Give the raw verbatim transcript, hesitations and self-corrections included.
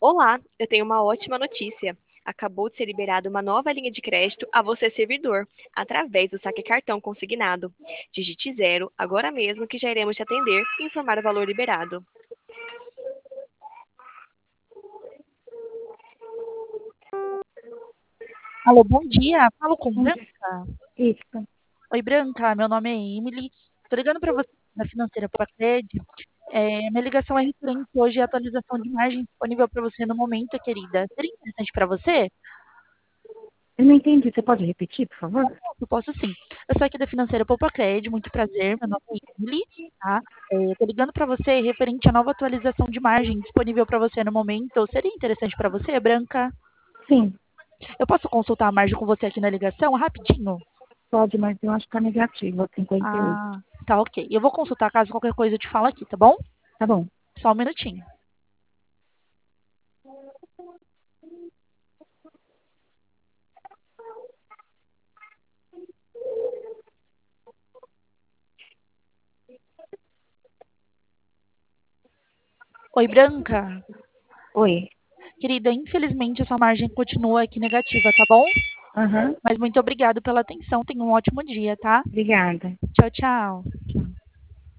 Olá, eu tenho uma ótima notícia. Acabou de ser liberada uma nova linha de crédito a você, servidor, através do saque cartão consignado. Digite zero agora mesmo que já iremos te atender e informar o valor liberado. Alô, bom dia. Falo com Bom Branca. dia. Isso. Oi, Branca. Meu nome é Emily. Estou ligando para você da financeira Procred. É, minha ligação é referente hoje à atualização de margem disponível para você no momento, querida. Seria interessante para você? Eu não entendi. Você pode repetir, por favor? Eu posso sim. Eu sou aqui da financeira Procred. Muito prazer. Meu nome é Emily. Tá? É, Estou ligando para você referente à nova atualização de margem disponível para você no momento. Seria interessante para você, Branca? Sim, Eu posso consultar a margem com você aqui na ligação, rapidinho? pode, mas eu acho que tá negativo, cinquenta e oito. Ah, tá, ok. Eu vou consultar caso qualquer coisa eu te falo aqui, tá bom? Tá bom. Só um minutinho. Oi, Branca. Oi. Querida, infelizmente a sua margem continua aqui negativa, tá bom? Aham. Mas muito obrigado pela atenção. Tenha um ótimo dia, tá? Obrigada. Tchau, tchau.